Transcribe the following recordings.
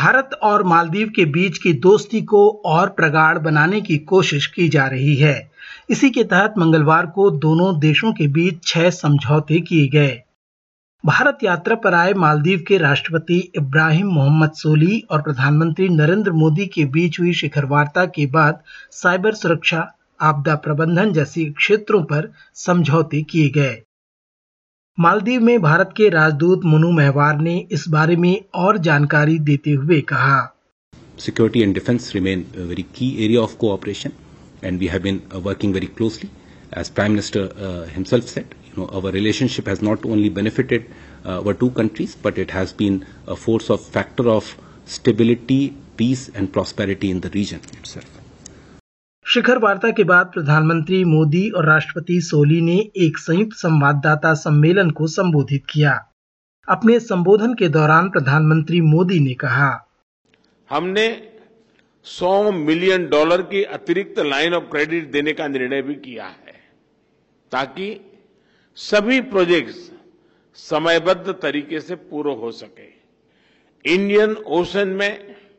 भारत और मालदीव के बीच की दोस्ती को और प्रगाढ़ बनाने की कोशिश की जा रही है। इसी के तहत मंगलवार को दोनों देशों के बीच 6 समझौते किए गए। भारत यात्रा पर आए मालदीव के राष्ट्रपति इब्राहिम मोहम्मद सोली और प्रधानमंत्री नरेंद्र मोदी के बीच हुई शिखर वार्ता के बाद साइबर सुरक्षा, आपदा प्रबंधन जैसे क्षेत्रों पर समझौते किए गए। मालदीव में भारत के राजदूत मनु महवार ने इस बारे में और जानकारी देते हुए कहा, Security and defense remain a very key area of cooperation, and we have been working very closely. As Prime Minister himself said, our relationship has not only benefited our two countries, but it has been a force of factor of stability, peace, and prosperity in the region itself. शिखर वार्ता के बाद प्रधानमंत्री मोदी और राष्ट्रपति सोली ने एक संयुक्त संवाददाता सम्मेलन को संबोधित किया। अपने संबोधन के दौरान प्रधानमंत्री मोदी ने कहा, हमने $100 मिलियन की अतिरिक्त लाइन ऑफ क्रेडिट देने का निर्णय भी किया है, ताकि सभी प्रोजेक्ट्स समयबद्ध तरीके से पूरे हो सके। इंडियन ओशन में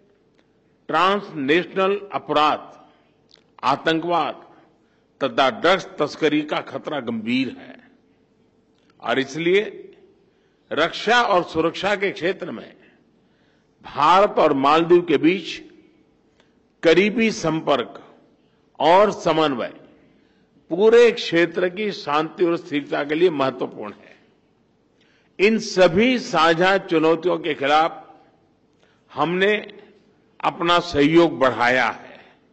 ट्रांसनेशनल अपराध, आतंकवाद तथा ड्रग्स तस्करी का खतरा गंभीर है और इसलिए रक्षा और सुरक्षा के क्षेत्र में भारत और मालदीव के बीच करीबी संपर्क और समन्वय पूरे क्षेत्र की शांति और स्थिरता के लिए महत्वपूर्ण है। इन सभी साझा चुनौतियों के खिलाफ हमने अपना सहयोग बढ़ाया है।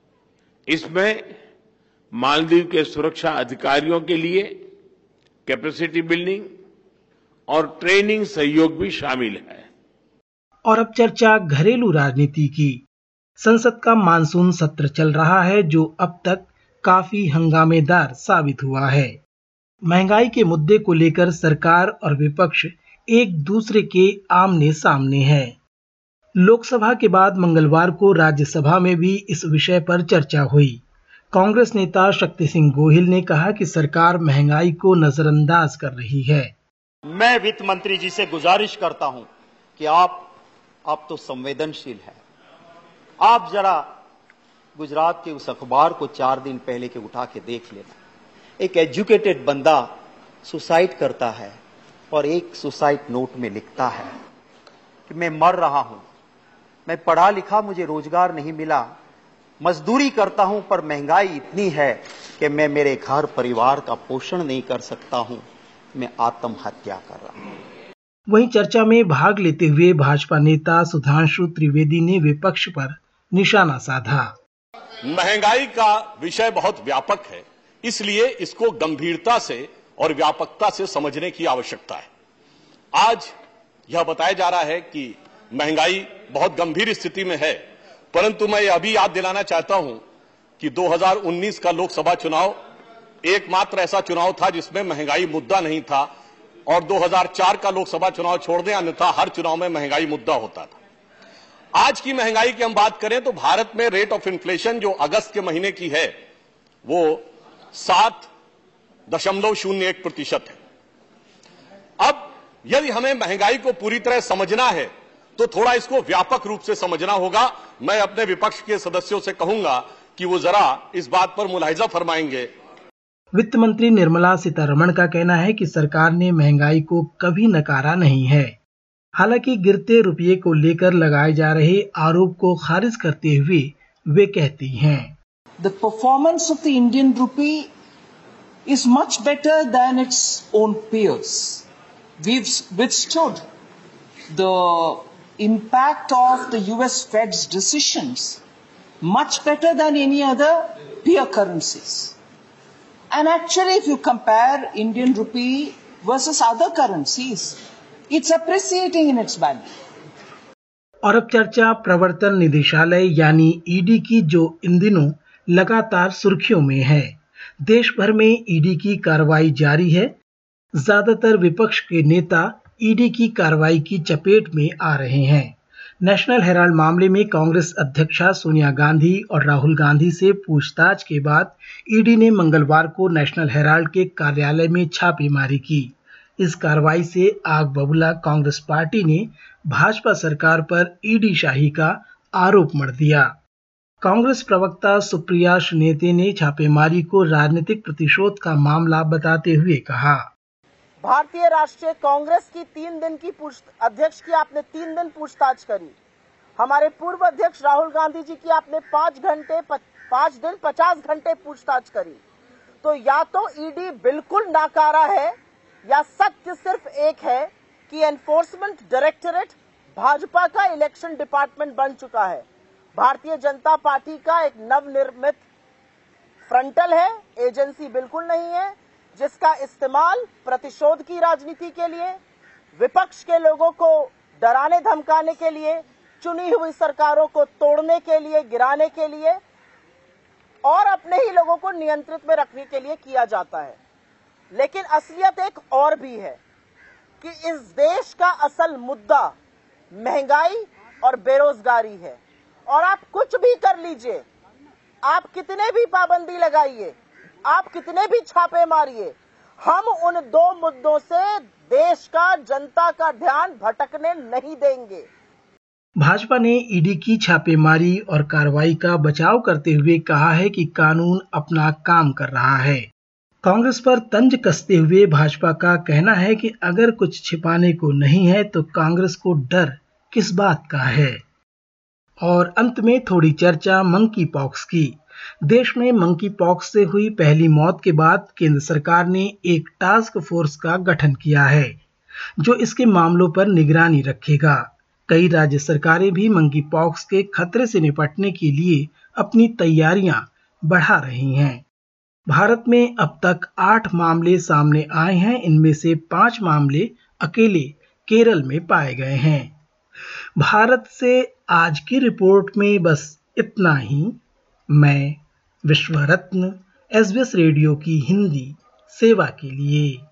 इसमें मालदीव के सुरक्षा अधिकारियों के लिए कैपेसिटी बिल्डिंग और ट्रेनिंग सहयोग भी शामिल है। और अब चर्चा घरेलू राजनीति की। संसद का मानसून सत्र चल रहा है, जो अब तक काफी हंगामेदार साबित हुआ है। महंगाई के मुद्दे को लेकर सरकार और विपक्ष एक दूसरे के आमने सामने है। लोकसभा के बाद मंगलवार को राज्यसभा में भी इस विषय पर चर्चा हुई। कांग्रेस नेता शक्ति सिंह गोहिल ने कहा कि सरकार महंगाई को नजरअंदाज कर रही है। मैं वित्त मंत्री जी से गुजारिश करता हूं कि आप तो संवेदनशील हैं, आप जरा गुजरात के उस अखबार को 4 दिन पहले के उठा के देख लेना। एक एजुकेटेड बंदा सुसाइड करता है और एक सुसाइड नोट में लिखता है कि मैं मर रहा हूं, मैं पढ़ा लिखा, मुझे रोजगार नहीं मिला, मजदूरी करता हूं, पर महंगाई इतनी है कि मैं मेरे घर परिवार का पोषण नहीं कर सकता हूं, मैं आत्महत्या कर रहा हूं। वहीं चर्चा में भाग लेते हुए भाजपा नेता सुधांशु त्रिवेदी ने विपक्ष पर निशाना साधा। महंगाई का विषय बहुत व्यापक है, इसलिए इसको गंभीरता से और व्यापकता से समझने की आवश्यकता है। आज यह बताया जा रहा है कि महंगाई बहुत गंभीर स्थिति में है, परंतु मैं अभी याद दिलाना चाहता हूं कि 2019 का लोकसभा चुनाव एकमात्र ऐसा चुनाव था जिसमें महंगाई मुद्दा नहीं था, और 2004 का लोकसभा चुनाव छोड़ दें, अन्यथा हर चुनाव में महंगाई मुद्दा होता था। आज की महंगाई की हम बात करें तो भारत में रेट ऑफ इन्फ्लेशन जो अगस्त के महीने की है वो 7.01% है। अब यदि हमें महंगाई को पूरी तरह समझना है तो थोड़ा इसको व्यापक रूप से समझना होगा। मैं अपने विपक्ष के सदस्यों से कहूंगा कि वो जरा इस बात पर मुलाहिजा फरमाएंगे। वित्त मंत्री निर्मला सीतारमण का कहना है कि सरकार ने महंगाई को कभी नकारा नहीं है। हालांकि गिरते रुपये को लेकर लगाए जा रहे आरोप को खारिज करते हुए वे कहती हैं, The performance of the Indian rupee is much better than its own peers. We've withstood the impact of the US Fed's decisions much better than any other peer currencies. And actually, if you compare Indian rupee versus other currencies, it's appreciating in its value. और अब चर्चा प्रवर्तन निदेशालय यानी ED की, जो इन दिनों लगातार सुर्खियों में है। देश भर में ईडी की कार्रवाई जारी है। ज्यादातर विपक्ष के नेता ईडी की कार्रवाई की चपेट में आ रहे हैं। नेशनल हेराल्ड मामले में कांग्रेस अध्यक्षा सोनिया गांधी और राहुल गांधी से पूछताछ के बाद ईडी ने मंगलवार को नेशनल हेराल्ड के कार्यालय में छापेमारी की। इस कार्रवाई से आग बबूला कांग्रेस पार्टी ने भाजपा सरकार पर ईडी शाही का आरोप मढ़ दिया। कांग्रेस प्रवक्ता सुप्रिया सुनेते ने छापेमारी को राजनीतिक प्रतिशोध का मामला बताते हुए कहा, भारतीय राष्ट्रीय कांग्रेस की 3 दिन की अध्यक्ष की आपने 3 दिन पूछताछ करी, हमारे पूर्व अध्यक्ष राहुल गांधी जी की आपने 5 दिन 50 घंटे पूछताछ करी। तो या तो ईडी बिल्कुल नाकारा है या सत्य सिर्फ एक है कि एनफोर्समेंट डायरेक्टरेट भाजपा का इलेक्शन डिपार्टमेंट बन चुका है। भारतीय जनता पार्टी का एक नवनिर्मित फ्रंटल है, एजेंसी बिल्कुल नहीं है, जिसका इस्तेमाल प्रतिशोध की राजनीति के लिए, विपक्ष के लोगों को डराने धमकाने के लिए, चुनी हुई सरकारों को तोड़ने के लिए, गिराने के लिए और अपने ही लोगों को नियंत्रित में रखने के लिए किया जाता है। लेकिन असलियत एक और भी है कि इस देश का असल मुद्दा महंगाई और बेरोजगारी है। और आप कुछ भी कर लीजिए, आप कितने भी पाबंदी लगाइए, आप कितने भी छापे मारिए, हम उन 2 मुद्दों से देश का, जनता का ध्यान भटकने नहीं देंगे। भाजपा ने ईडी की छापेमारी और कार्रवाई का बचाव करते हुए कहा है कि कानून अपना काम कर रहा है। कांग्रेस पर तंज कसते हुए भाजपा का कहना है कि अगर कुछ छिपाने को नहीं है तो कांग्रेस को डर किस बात का है। और अंत में थोड़ी चर्चा मंकी पॉक्स की। देश में मंकी पॉक्स से हुई पहली मौत के बाद केंद्र सरकार ने एक टास्क फोर्स का गठन किया है जो इसके मामलों पर निगरानी रखेगा। कई राज्य सरकारें भी मंकी पॉक्स के खतरे से निपटने के लिए अपनी तैयारियां बढ़ा रही हैं। भारत में अब तक 8 मामले सामने आए हैं, इनमें से 5 मामले अकेले केरल में पाए गए हैं। भारत से आज की रिपोर्ट में बस इतना ही। मैं विश्वरत्न, SBS रेडियो की हिंदी सेवा के लिए।